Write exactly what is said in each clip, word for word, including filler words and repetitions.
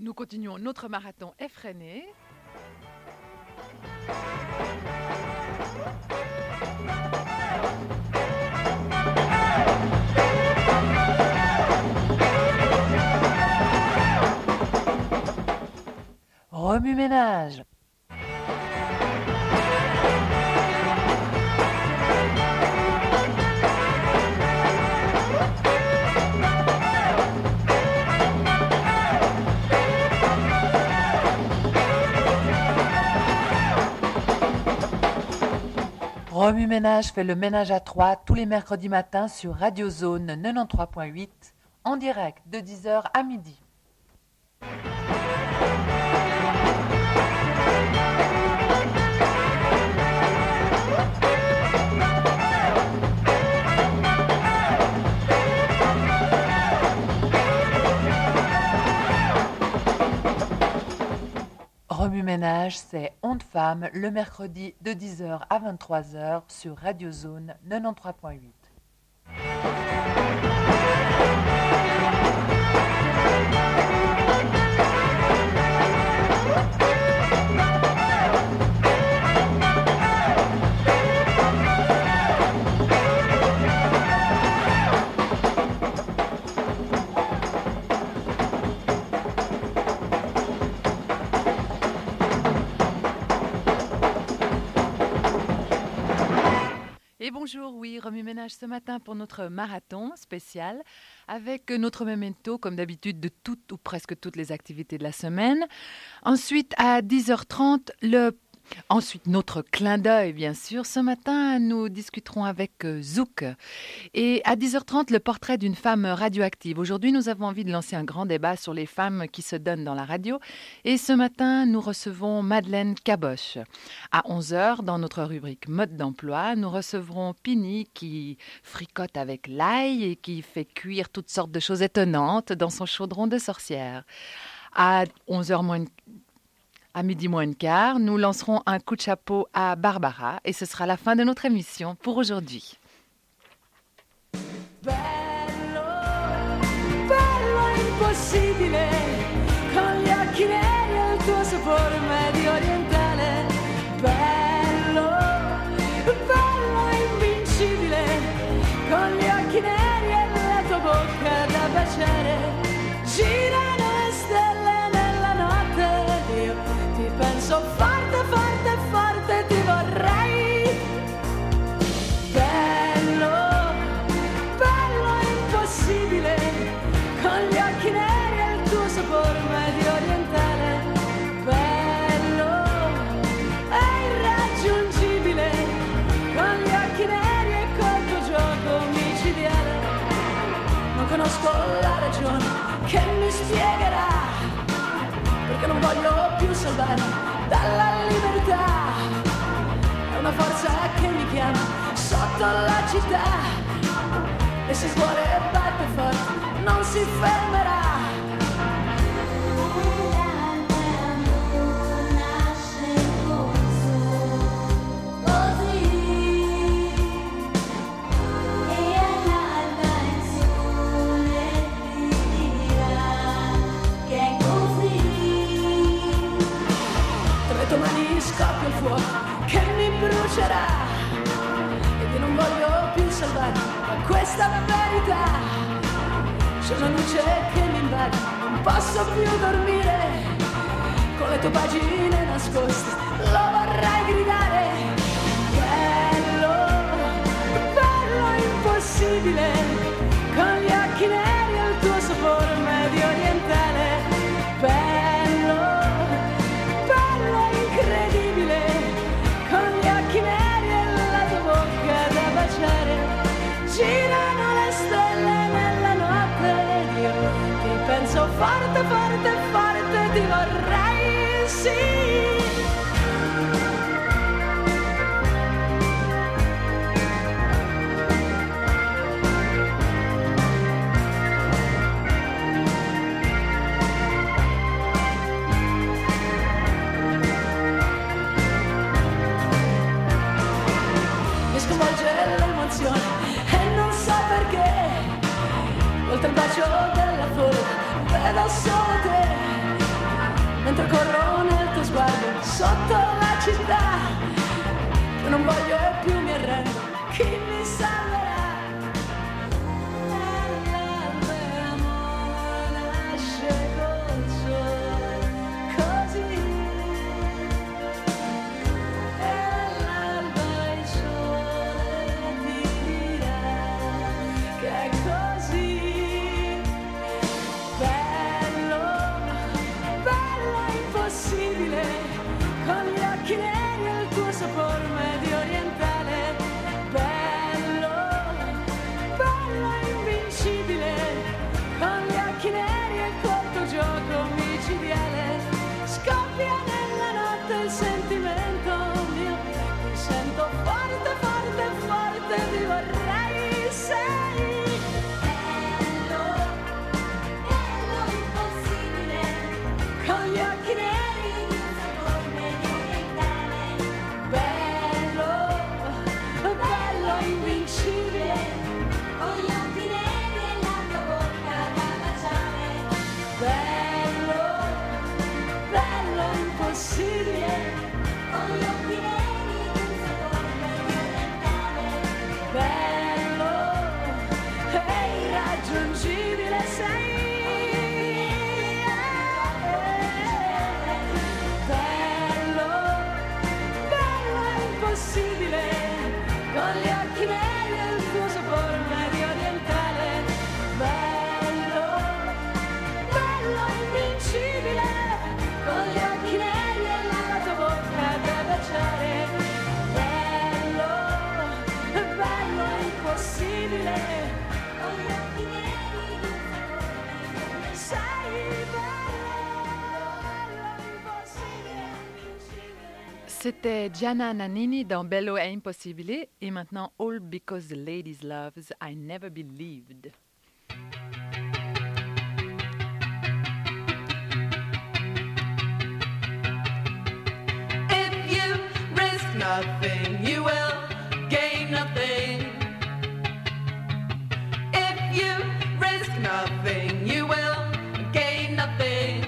Nous continuons notre marathon effréné. Remue-ménage. Remue-ménage fait le ménage à trois tous les mercredis matins sur Radio Zone quatre-vingt-treize point huit en direct de dix heures à midi. Remue-ménage, c'est Onde Femme le mercredi de dix heures à vingt-trois heures sur Radio Zone quatre-vingt-treize point huit. Bonjour, oui, remue-ménage ce matin pour notre marathon spécial avec notre memento, comme d'habitude, de toutes ou presque toutes les activités de la semaine. Ensuite, à dix heures trente, le... Ensuite, notre clin d'œil, bien sûr. Ce matin, nous discuterons avec Zouk. Et à dix heures trente, le portrait d'une femme radioactive. Aujourd'hui, nous avons envie de lancer un grand débat sur les femmes qui se donnent dans la radio. Et ce matin, nous recevons Madeleine Caboche. À onze heures, dans notre rubrique mode d'emploi, nous recevrons Pini qui fricote avec l'ail et qui fait cuire toutes sortes de choses étonnantes dans son chaudron de sorcière. À onze heures moins À midi moins un quart, nous lancerons un coup de chapeau à Barbara et ce sera la fin de notre émission pour aujourd'hui. Bello, bello impossibile, con gli occhi neri e il tuo sapore medio orientale. Bello, bello invincibile, con gli occhi neri e la tua bocca da baciare. Girano le stelle nella notte, io ti penso forte, forte, forte, ti vorrei. Bello, bello impossibile, con gli occhi neri e il tuo sapore medio orientale. Bello, è irraggiungibile, con gli occhi neri e col tuo gioco micidiale. Non conosco la ragione che mi spiegherà perché non voglio più salvarmi dalla libertà. È una forza che mi chiama sotto la città e se il cuore batte forte non si fermerà. Domani scoppia il fuoco che mi brucerà ed io non voglio più salvarmi da questa verità. C'è una luce che mi invade, non posso più dormire, con le tue pagine nascoste lo vorrei gridare. Bello, bello impossibile, con gli occhi neri e il tuo sapore medio orientale. Bello, incredibile, con gli occhi neri e la tua bocca da baciare. Girano le stelle nella notte ed io ti penso forte, forte, forte, ti vorrei, sì. E non so perché, oltre il bacio della folla, vedo solo te. mentre corro nel tuo sguardo sotto la città. Io non voglio più, mi arrendo, chi mi salverà? L'amore nasce col sole, così, e l'alba il sole ti dirà che è così. Bello, bello impossibile, con gli occhi neri e il tuo sapore medio orientale. Bello, bello invincibile, con gli occhi neri e il corto gioco micidiale. Scoppia nella notte il sentimento mio, mi sento forte, forte, forte, ti vorrei, sei. Bello, bello impossibile, con gli occhi neri e il sapore medio orientale. Bello, bello invincibile, con gli occhi neri e la tua bocca da baciare. Bello, bello impossibile, con gli occhi neri e il sapore medio orientale. Bello e irraggiungibile sei. Bello, bello impossibile, con gli occhi neri e il tuo sapore medio orientale. Bello, bello invincibile, con gli occhi neri e la tua bocca da baciare. Bello, bello impossibile, con gli occhi neri e il sapore medio. Sei bello, bello impossibile, invincibile. C'était Gianna Nannini dans Bello è impossibile et maintenant All Because the Ladies Loves I Never Believed. If you risk nothing, you will gain nothing. If you risk nothing, you will gain nothing.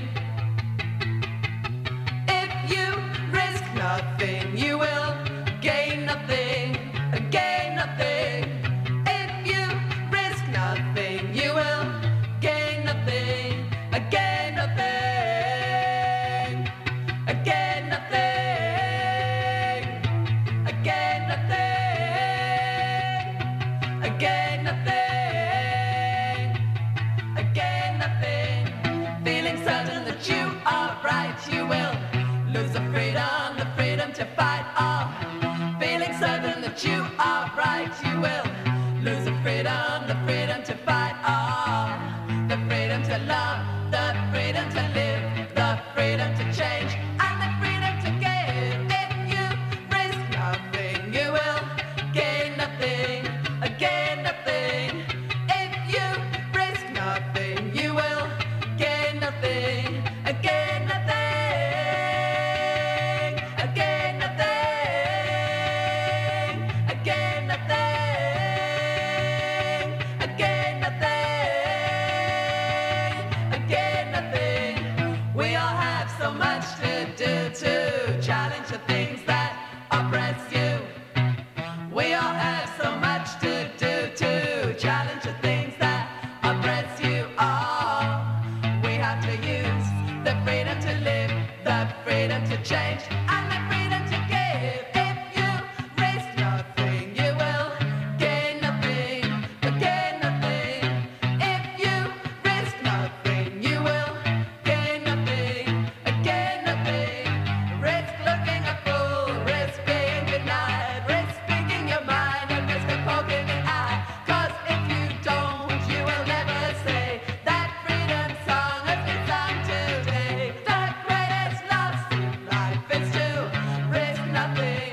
If you risk nothing, you will gain nothing. Gain nothing. If you risk nothing, you will gain nothing. Gain nothing. Gain nothing. Again nothing, again nothing, again nothing. Feeling certain that you are right, you will lose the freedom, the freedom to fight on. Feeling certain that you are right, you will lose the freedom, the freedom to fight on. The freedom to love, the freedom to live, the freedom to change, and the freedom to give. If you risk nothing, you will gain nothing, gain nothing. If you risk nothing, you will gain nothing, gain nothing, gain nothing, gain nothing, gain nothing, gain nothing. We all have so much to do to challenge the things that oppress you. We all have so much to do to challenge the things that oppress you all. We have to use the freedom to live, the freedom to change, and the freedom to give. If you risk nothing, you will gain nothing, gain nothing. If you risk nothing, you will gain nothing, gain nothing. Risk looking a fool, risk being denied, risk speaking your mind, and risk of poking an eye. 'Cause if you don't, you will never say that freedom song has been sung today. The greatest loss in life is to risk nothing.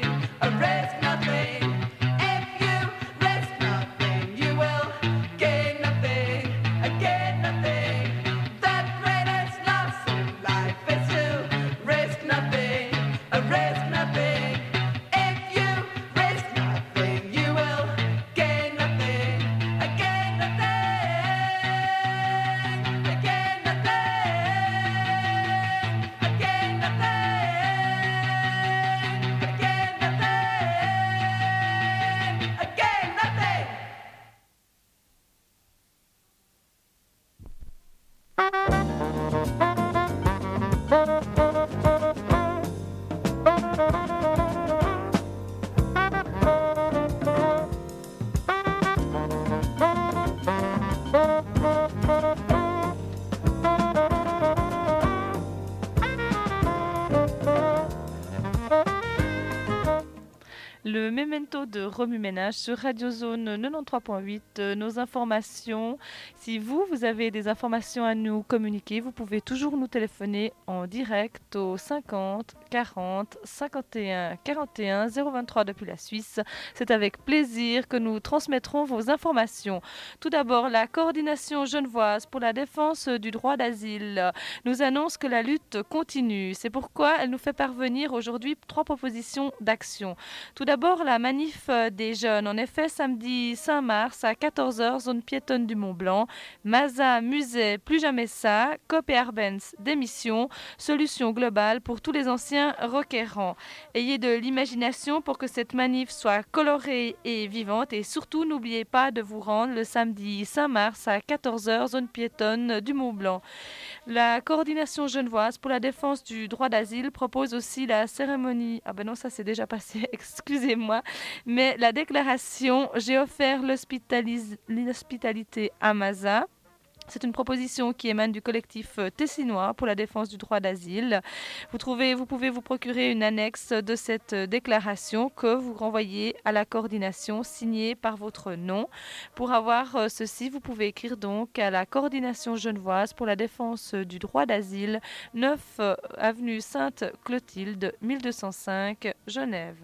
Le memento de Remue-Ménage sur Radio Zone quatre-vingt-treize point huit. Euh, nos informations, si vous, vous avez des informations à nous communiquer, vous pouvez toujours nous téléphoner en direct au cinquante quarante cinquante et un quarante et un zéro vingt-trois depuis la Suisse. C'est avec plaisir que nous transmettrons vos informations. Tout d'abord, la coordination genevoise pour la défense du droit d'asile nous annonce que la lutte continue. C'est pourquoi elle nous fait parvenir aujourd'hui trois propositions d'action. Tout d'abord, la manif des jeunes. En effet, samedi cinq mars à quatorze heures, zone piétonne du Mont-Blanc, Maza, Musée, Plus Jamais Ça, Cop et Arbenz, démission, solution globale pour tous les anciens requérants. Ayez de l'imagination pour que cette manif soit colorée et vivante et surtout n'oubliez pas de vous rendre le samedi cinq mars à quatorze heures, zone piétonne du Mont-Blanc. La coordination genevoise pour la défense du droit d'asile propose aussi la cérémonie. Ah ben non, ça c'est déjà passé, excusez-moi. Mais la déclaration « J'ai offert l'hospitalis- l'hospitalité à Maza ». C'est une proposition qui émane du collectif tessinois pour la défense du droit d'asile. Vous, trouvez, vous pouvez vous procurer une annexe de cette déclaration que vous renvoyez à la coordination signée par votre nom. Pour avoir ceci, vous pouvez écrire donc à la coordination genevoise pour la défense du droit d'asile, neuf avenue Sainte-Clotilde, mille deux cent cinq, Genève.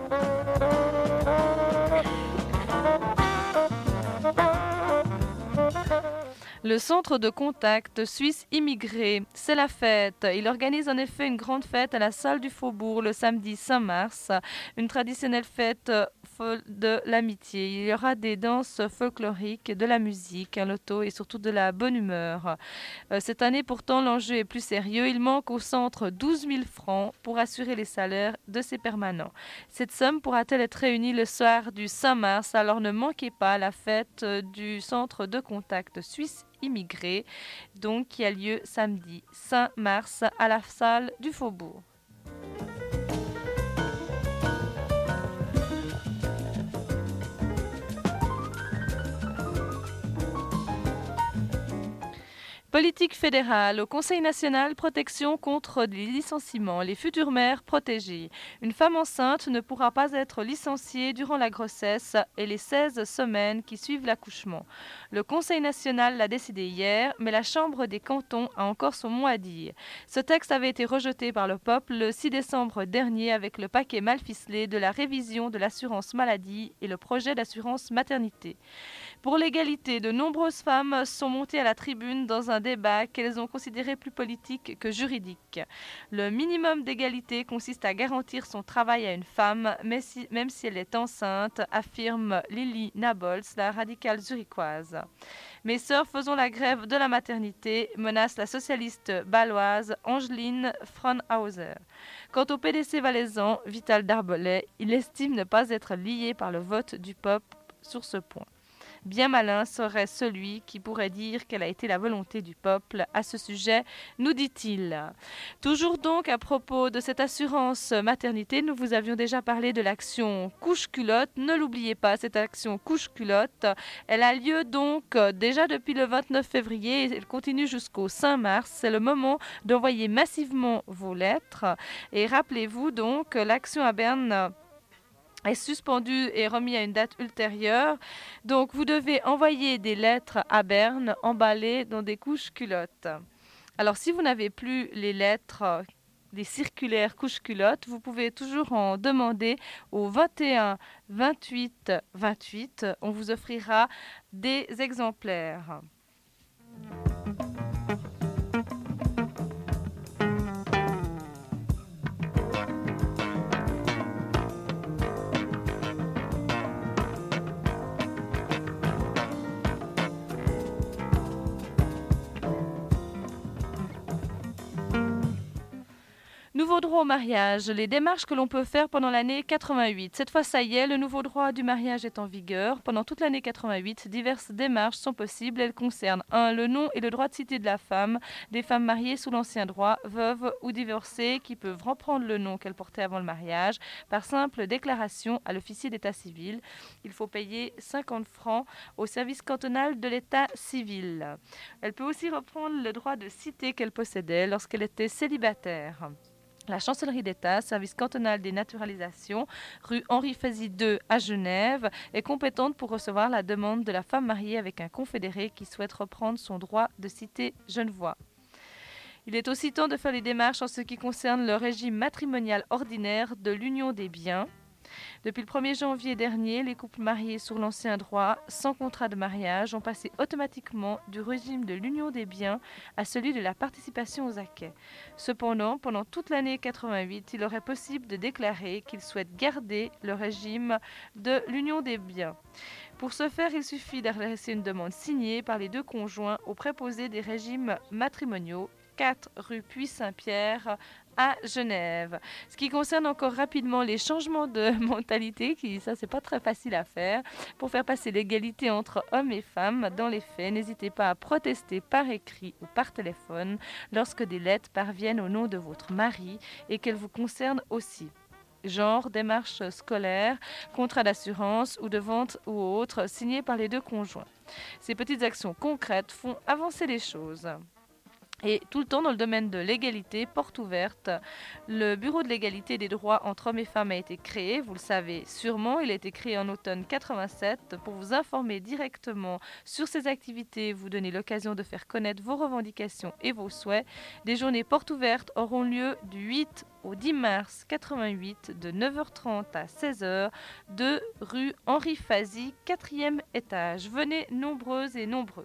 Le centre de contact suisse immigré, c'est la fête. Il organise en effet une grande fête à la salle du Faubourg le samedi cinq mars, une traditionnelle fête de l'amitié. Il y aura des danses folkloriques, de la musique, un loto et surtout de la bonne humeur. Cette année pourtant l'enjeu est plus sérieux. Il manque au centre douze mille francs pour assurer les salaires de ses permanents. Cette somme pourra-t-elle être réunie le soir du cinq mars? Alors ne manquez pas la fête du centre de contact suisse immigré, donc qui a lieu samedi cinq mars à la salle du Faubourg. Politique fédérale, au Conseil national, protection contre les licenciements, les futures mères protégées. Une femme enceinte ne pourra pas être licenciée durant la grossesse et les seize semaines qui suivent l'accouchement. Le Conseil national l'a décidé hier, mais la Chambre des cantons a encore son mot à dire. Ce texte avait été rejeté par le peuple le six décembre dernier avec le paquet mal ficelé de la révision de l'assurance maladie et le projet d'assurance maternité. Pour l'égalité, de nombreuses femmes sont montées à la tribune dans un débat qu'elles ont considéré plus politique que juridique. Le minimum d'égalité consiste à garantir son travail à une femme, même si, même si elle est enceinte, affirme Lily Nabols, la radicale zurichoise. Mes sœurs, faisons la grève de la maternité, menace la socialiste baloise Angeline Fraunhauser. Quant au P D C valaisan, Vital Darbolet, il estime ne pas être lié par le vote du peuple sur ce point. Bien malin serait celui qui pourrait dire quelle a été la volonté du peuple à ce sujet, nous dit-il. Toujours donc à propos de cette assurance maternité, nous vous avions déjà parlé de l'action couche-culotte. Ne l'oubliez pas, cette action couche-culotte, elle a lieu donc déjà depuis le vingt-neuf février et elle continue jusqu'au cinq mars. C'est le moment d'envoyer massivement vos lettres. Et rappelez-vous donc, l'action à Berne est suspendu et remis à une date ultérieure. Donc, vous devez envoyer des lettres à Berne emballées dans des couches culottes. Alors, si vous n'avez plus les lettres, les circulaires couches culottes, vous pouvez toujours en demander au vingt et un vingt-huit vingt-huit. On vous offrira des exemplaires. Nouveau droit au mariage, les démarches que l'on peut faire pendant l'année quatre-vingt-huit. Cette fois, ça y est, le nouveau droit du mariage est en vigueur. Pendant toute l'année quatre-vingt-huit, diverses démarches sont possibles. Elles concernent un le nom et le droit de cité de la femme, des femmes mariées sous l'ancien droit, veuves ou divorcées qui peuvent reprendre le nom qu'elles portaient avant le mariage par simple déclaration à l'officier d'état civil. Il faut payer cinquante francs au service cantonal de l'état civil. Elle peut aussi reprendre le droit de cité qu'elle possédait lorsqu'elle était célibataire. La chancellerie d'État, service cantonal des naturalisations, rue Henri Fazy deux à Genève, est compétente pour recevoir la demande de la femme mariée avec un confédéré qui souhaite reprendre son droit de cité genevois. Il est aussi temps de faire les démarches en ce qui concerne le régime matrimonial ordinaire de l'union des biens. Depuis le premier janvier dernier, les couples mariés sur l'ancien droit, sans contrat de mariage, ont passé automatiquement du régime de l'union des biens à celui de la participation aux acquêts. Cependant, pendant toute l'année quatre-vingt-huit, il aurait possible de déclarer qu'ils souhaitent garder le régime de l'union des biens. Pour ce faire, il suffit d'adresser une demande signée par les deux conjoints au préposé des régimes matrimoniaux, quatre rue Puy-Saint-Pierre à Genève. Ce qui concerne encore rapidement les changements de mentalité, qui ça c'est pas très facile à faire, pour faire passer l'égalité entre hommes et femmes dans les faits, n'hésitez pas à protester par écrit ou par téléphone lorsque des lettres parviennent au nom de votre mari et qu'elles vous concernent aussi. Genre démarche scolaire, contrat d'assurance ou de vente ou autre, signé par les deux conjoints. Ces petites actions concrètes font avancer les choses. Et tout le temps dans le domaine de l'égalité, porte ouverte, le Bureau de l'égalité des droits entre hommes et femmes a été créé, vous le savez sûrement, il a été créé en automne quatre-vingt-sept pour vous informer directement sur ses activités, vous donner l'occasion de faire connaître vos revendications et vos souhaits. Des journées portes ouvertes auront lieu du huit au dix mars quatre-vingt-huit de neuf heures trente à seize heures, de rue Henri Fazy, quatrième étage. Venez nombreuses et nombreux.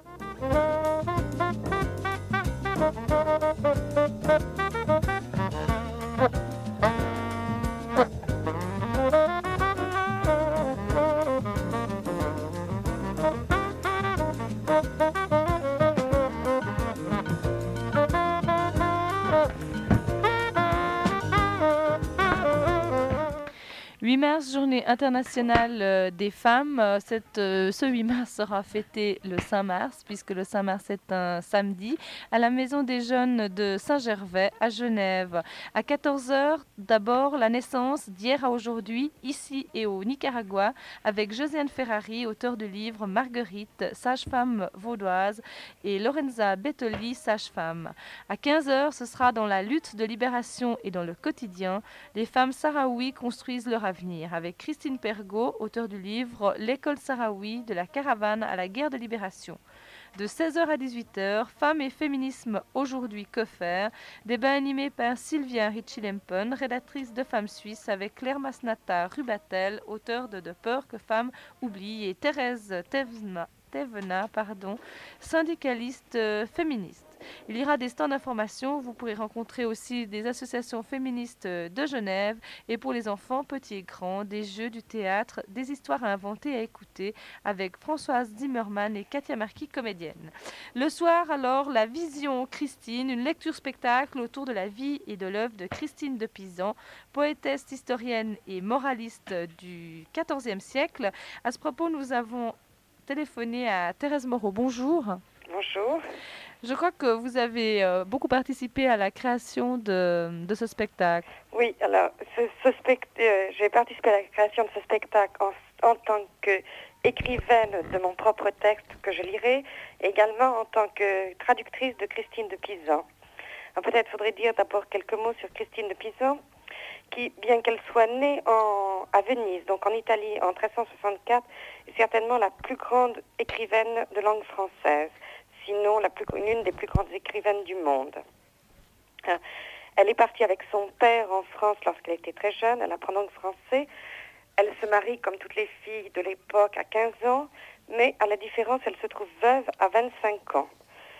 huit mars, journée internationale euh, des femmes. Euh, cette, euh, ce huit mars sera fêté le cinq mars, puisque le cinq mars est un samedi, à la Maison des Jeunes de Saint-Gervais, à Genève. À quatorze heures, d'abord, la naissance d'hier à aujourd'hui, ici et au Nicaragua, avec Josiane Ferrari, auteure du livre Marguerite, sage-femme vaudoise, et Lorenza Bettoli, sage-femme. À quinze heures, ce sera dans la lutte de libération et dans le quotidien, les femmes sahraouies construisent leur avenir, avec Christine Pergaud, auteure du livre L'école sahraoui de la caravane à la guerre de libération. De seize heures à dix-huit heures, Femmes et féminisme aujourd'hui, que faire? Débat animé par Sylvia Ritchie-Lempen, rédactrice de Femmes Suisses, avec Claire Masnata Rubatel, auteure de De peur que femmes oublient, et Thérèse Thévenat, Thévenat, pardon, syndicaliste euh, féministe. Il y aura des stands d'information, vous pourrez rencontrer aussi des associations féministes de Genève, et pour les enfants, petits et grands, des jeux, du théâtre, des histoires à inventer et à écouter, avec Françoise Zimmermann et Katia Marquis, comédienne. Le soir, alors, la Vision Christine, une lecture-spectacle autour de la vie et de l'œuvre de Christine de Pisan, poétesse, historienne et moraliste du quatorzième siècle. À ce propos, nous avons téléphoné à Thérèse Moreau. Bonjour. Bonjour. Je crois que vous avez euh, beaucoup participé à la création de, de ce spectacle. Oui, alors, ce, ce spect- euh, j'ai participé à la création de ce spectacle en, en tant qu'écrivaine de mon propre texte que je lirai, et également en tant que traductrice de Christine de Pisan. Alors, peut-être faudrait dire d'abord quelques mots sur Christine de Pisan, qui, bien qu'elle soit née en, à Venise, donc en Italie, en treize cent soixante-quatre, est certainement la plus grande écrivaine de langue française, sinon la plus, l'une des plus grandes écrivaines du monde. Euh, elle est partie avec son père en France lorsqu'elle était très jeune, elle apprend donc français. Elle se marie comme toutes les filles de l'époque à quinze ans, mais à la différence, elle se trouve veuve à vingt-cinq ans.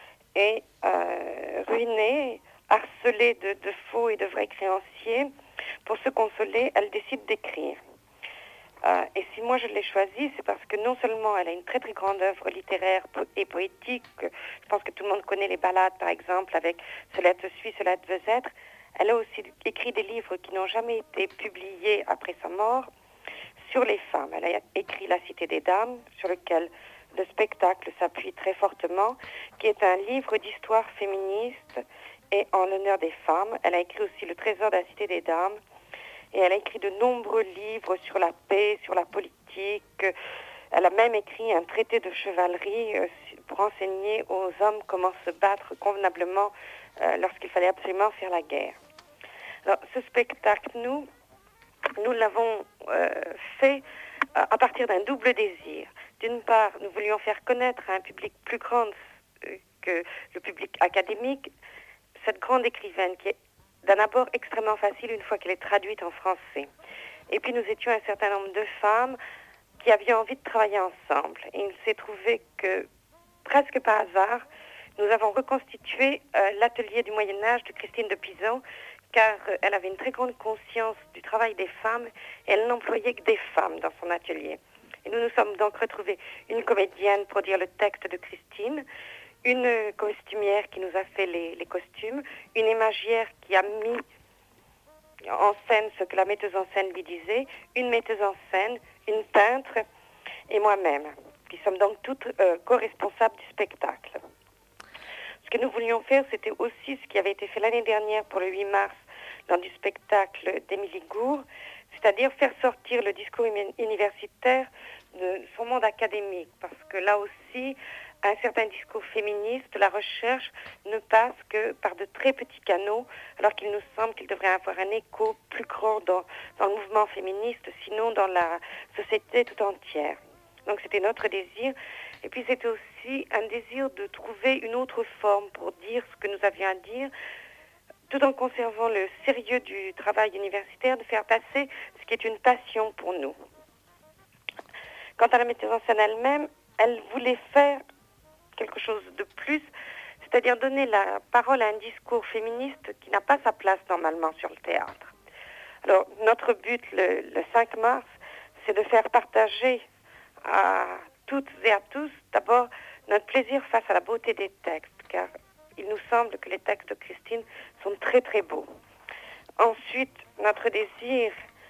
Et euh, ruinée, harcelée de, de faux et de vrais créanciers, pour se consoler, elle décide d'écrire. Euh, et si moi je l'ai choisie, c'est parce que non seulement elle a une très très grande œuvre littéraire et poétique, je pense que tout le monde connaît les ballades par exemple, avec Cela te suit, cela te veut être, elle a aussi écrit des livres qui n'ont jamais été publiés après sa mort sur les femmes. Elle a écrit La Cité des Dames, sur lequel le spectacle s'appuie très fortement, qui est un livre d'histoire féministe et en l'honneur des femmes. Elle a écrit aussi Le Trésor de la Cité des Dames, et elle a écrit de nombreux livres sur la paix, sur la politique. Elle a même écrit un traité de chevalerie pour enseigner aux hommes comment se battre convenablement lorsqu'il fallait absolument faire la guerre. Alors, ce spectacle, nous, nous l'avons euh, fait à, à partir d'un double désir. D'une part, nous voulions faire connaître à un public plus grand euh, que le public académique cette grande écrivaine qui est d'un abord extrêmement facile une fois qu'elle est traduite en français. Et puis nous étions un certain nombre de femmes qui avions envie de travailler ensemble. Et il s'est trouvé que, presque par hasard, nous avons reconstitué euh, l'atelier du Moyen-Âge de Christine de Pisan, car euh, elle avait une très grande conscience du travail des femmes et elle n'employait que des femmes dans son atelier. Et nous nous sommes donc retrouvés une comédienne pour dire le texte de Christine, une costumière qui nous a fait les, les costumes, une imagière qui a mis en scène ce que la metteuse en scène lui disait, une metteuse en scène, une peintre et moi-même, qui sommes donc toutes euh, co-responsables du spectacle. Ce que nous voulions faire, c'était aussi ce qui avait été fait l'année dernière pour le huit mars lors du spectacle d'Émilie Gour, c'est-à-dire faire sortir le discours universitaire de son monde académique, parce que là aussi, un certain discours féministe, la recherche ne passe que par de très petits canaux, alors qu'il nous semble qu'il devrait avoir un écho plus grand dans, dans le mouvement féministe, sinon dans la société tout entière. Donc c'était notre désir. Et puis c'était aussi un désir de trouver une autre forme pour dire ce que nous avions à dire, tout en conservant le sérieux du travail universitaire, de faire passer ce qui est une passion pour nous. Quant à la metteuse en scène elle-même, elle voulait faire quelque chose de plus, c'est-à-dire donner la parole à un discours féministe qui n'a pas sa place normalement sur le théâtre. Alors, notre but le, le cinq mars, c'est de faire partager à toutes et à tous, d'abord, notre plaisir face à la beauté des textes, car il nous semble que les textes de Christine sont très très beaux. Ensuite, notre désir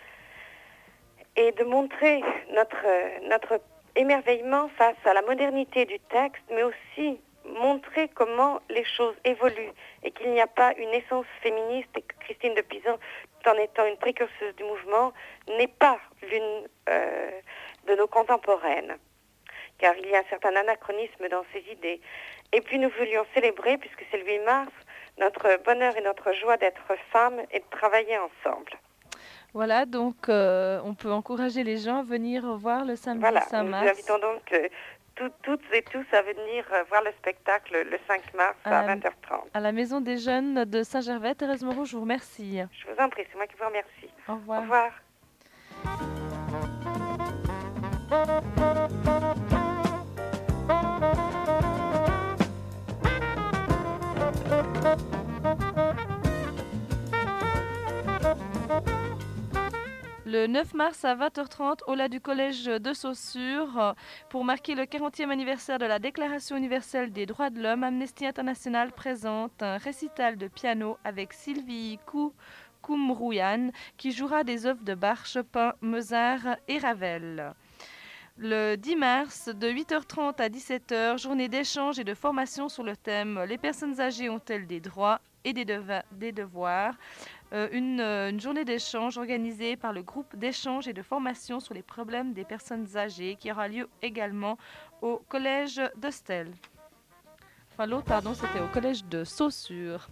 est de montrer notre, notre émerveillement face à la modernité du texte, mais aussi montrer comment les choses évoluent et qu'il n'y a pas une essence féministe et que Christine de Pisan, tout en étant une précurseuse du mouvement, n'est pas l'une euh, de nos contemporaines, car il y a un certain anachronisme dans ses idées. Et puis nous voulions célébrer, puisque c'est le huit mars, notre bonheur et notre joie d'être femmes et de travailler ensemble. Voilà, donc euh, on peut encourager les gens à venir voir le samedi voilà, cinq mars. Nous invitons donc euh, tout, toutes et tous à venir euh, voir le spectacle le cinq mars à, à vingt heures trente. À la Maison des Jeunes de Saint-Gervais. Thérèse Moreau, je vous remercie. Je vous en prie, c'est moi qui vous remercie. Au revoir. Au revoir. Le neuf mars à vingt heures trente, au Las du Collège de Saussure, pour marquer le quarantième anniversaire de la Déclaration universelle des droits de l'homme, Amnesty International présente un récital de piano avec Sylvie Koumrouyan qui jouera des œuvres de Bach, Chopin, Mozart et Ravel. Le dix mars, de huit heures trente à dix-sept heures, journée d'échange et de formation sur le thème « Les personnes âgées ont-elles des droits et des, deva- des devoirs ?» euh, une, euh, une journée d'échange organisée par le groupe d'échange et de formation sur les problèmes des personnes âgées qui aura lieu également au collège d'Hostel. Enfin, l'autre, pardon, c'était au collège de Saussure.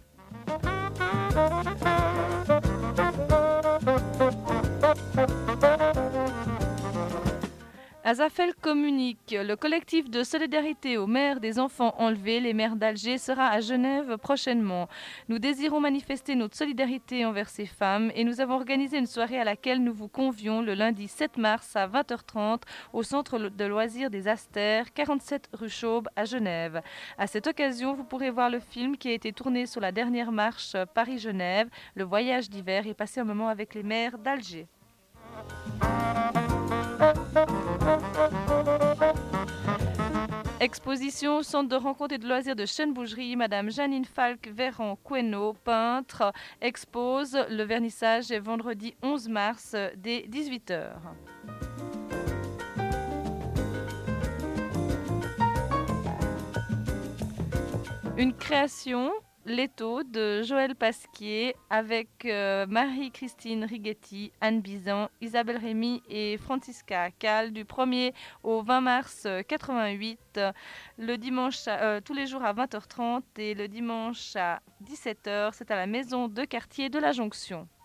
Azafel communique. Le collectif de solidarité aux mères des enfants enlevés, les mères d'Alger, sera à Genève prochainement. Nous désirons manifester notre solidarité envers ces femmes et nous avons organisé une soirée à laquelle nous vous convions le lundi sept mars à vingt heures trente au centre de loisirs des Astères, quarante-sept rue Chaubre à Genève. À cette occasion, vous pourrez voir le film qui a été tourné sur la dernière marche Paris-Genève, Le voyage d'hiver, et passer un moment avec les mères d'Alger. Exposition au centre de rencontres et de loisirs de Chêne-Bougerie. Madame Janine Falk-Véran-Queno, peintre, expose. Le vernissage est vendredi onze mars dès dix-huit heures. Une création, L'étau de Joël Pasquier avec euh, Marie-Christine Righetti, Anne Bizan, Isabelle Rémy et Francisca Cal du premier au vingt mars quatre-vingt-huit, le dimanche euh, tous les jours à vingt heures trente et le dimanche à dix-sept heures. C'est à la maison de quartier de la Jonction.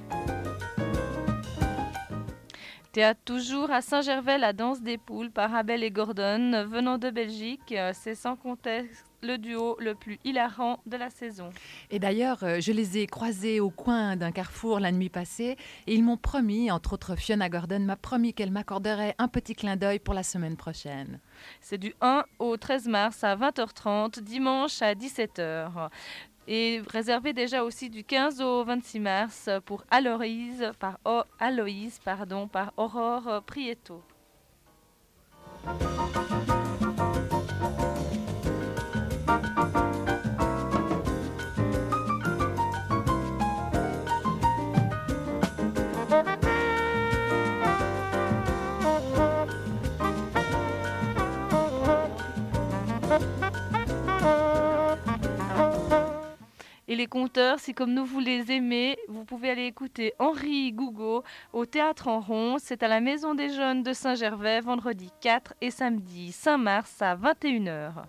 Théâtre toujours à Saint-Gervais, la danse des poules par Abel et Gordon, venant de Belgique. C'est sans conteste le duo le plus hilarant de la saison. Et d'ailleurs, je les ai croisés au coin d'un carrefour la nuit passée et ils m'ont promis, entre autres Fiona Gordon m'a promis qu'elle m'accorderait un petit clin d'œil pour la semaine prochaine. C'est du un au treize mars à vingt heures trente, dimanche à dix-sept heures. Et réservé déjà aussi du quinze au vingt-six mars pour Aloïse par, oh, Aloïse, pardon, par Aurore Prieto. Et les conteurs, si comme nous vous les aimez, vous pouvez aller écouter Henri Gougaud au Théâtre en Rond. C'est à la Maison des Jeunes de Saint-Gervais, vendredi quatre et samedi cinq mars à vingt et une heures.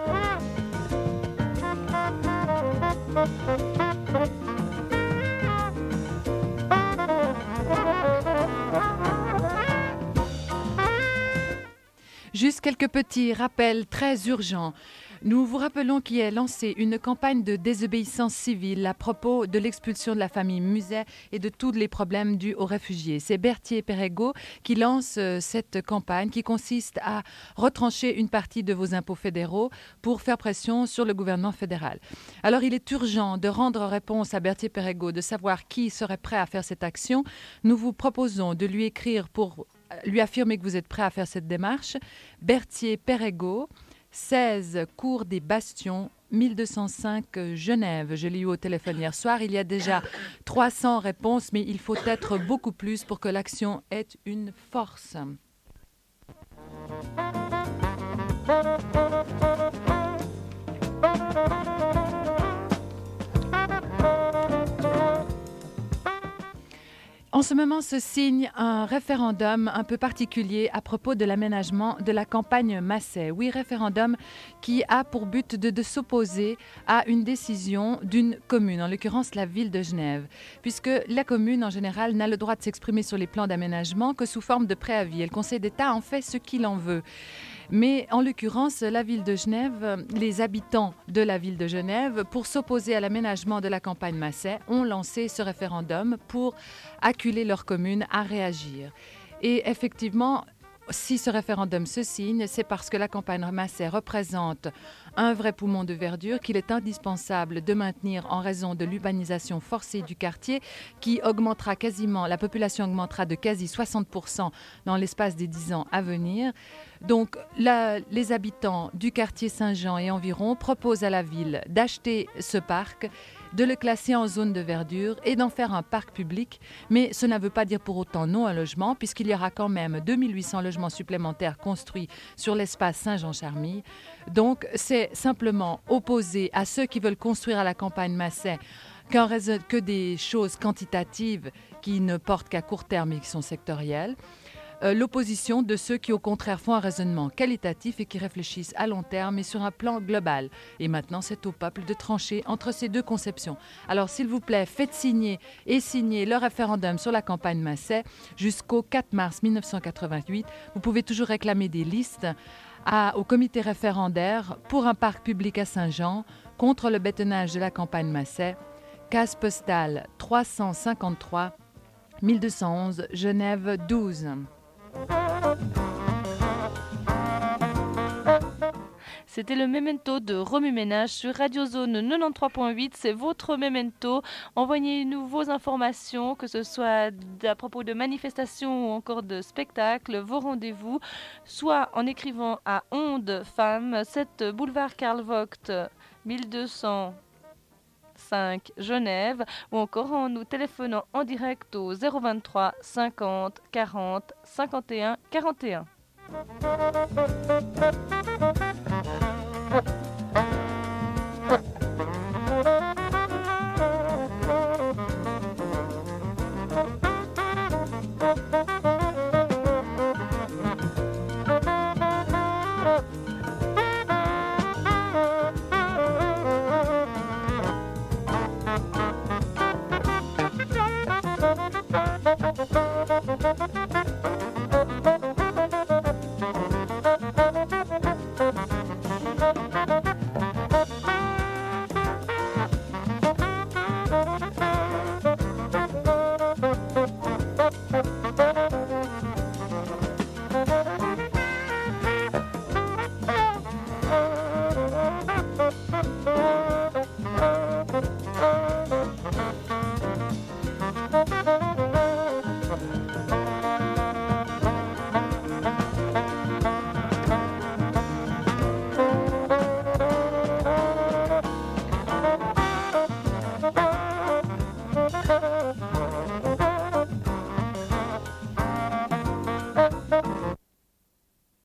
Juste quelques petits rappels très urgents. Nous vous rappelons qu'il est lancé une campagne de désobéissance civile à propos de l'expulsion de la famille Muset et de tous les problèmes dus aux réfugiés. C'est Berthier-Perregaux qui lance euh, cette campagne qui consiste à retrancher une partie de vos impôts fédéraux pour faire pression sur le gouvernement fédéral. Alors il est urgent de rendre réponse à Berthier-Perregaux, de savoir qui serait prêt à faire cette action. Nous vous proposons de lui écrire pour lui affirmer que vous êtes prêt à faire cette démarche. Berthier-Perregaux, seize cours des Bastions, mille deux cent cinq Genève. Je l'ai eu au téléphone hier soir. Il y a déjà trois cents réponses, mais il faut être beaucoup plus pour que l'action ait une force. En ce moment se signe un référendum un peu particulier à propos de l'aménagement de la campagne Massey. Oui, référendum qui a pour but de, de s'opposer à une décision d'une commune, en l'occurrence la ville de Genève, puisque la commune en général n'a le droit de s'exprimer sur les plans d'aménagement que sous forme de préavis. Et le Conseil d'État en fait ce qu'il en veut. Mais en l'occurrence, la ville de Genève, les habitants de la ville de Genève, pour s'opposer à l'aménagement de la campagne Massey, ont lancé ce référendum pour acculer leur commune à réagir. Et effectivement, si ce référendum se signe, c'est parce que la campagne Massey représente un vrai poumon de verdure qu'il est indispensable de maintenir en raison de l'urbanisation forcée du quartier qui augmentera quasiment, la population augmentera de quasi soixante pour cent dans l'espace des dix ans à venir. Donc la, les habitants du quartier Saint-Jean et environ proposent à la ville d'acheter ce parc, de le classer en zone de verdure et d'en faire un parc public. Mais cela ne veut pas dire pour autant non un logement, puisqu'il y aura quand même deux mille huit cents logements supplémentaires construits sur l'espace Saint-Jean-Charmilles. Donc c'est simplement opposé à ceux qui veulent construire à la campagne Massey qu'un raison, que des choses quantitatives qui ne portent qu'à court terme et qui sont sectorielles. Euh, l'opposition de ceux qui au contraire font un raisonnement qualitatif et qui réfléchissent à long terme et sur un plan global. Et maintenant, c'est au peuple de trancher entre ces deux conceptions. Alors, s'il vous plaît, faites signer et signer le référendum sur la campagne Massey jusqu'au quatre mars mille neuf cent quatre-vingt-huit. Vous pouvez toujours réclamer des listes à, au comité référendaire pour un parc public à Saint-Jean contre le bétonnage de la campagne Massey. Case postale trois cent cinquante-trois mille deux cent onze, Genève douze. C'était le memento de Remue Ménage sur Radio Zone quatre-vingt-treize point huit. C'est votre memento. Envoyez-nous vos informations, que ce soit à propos de manifestations ou encore de spectacles, vos rendez-vous, soit en écrivant à Onde Femmes, sept boulevard Karl Vogt, mille deux cent cinq Genève, ou encore en nous téléphonant en direct au zéro vingt-trois cinquante quarante cinquante et un quarante et un. Thank you.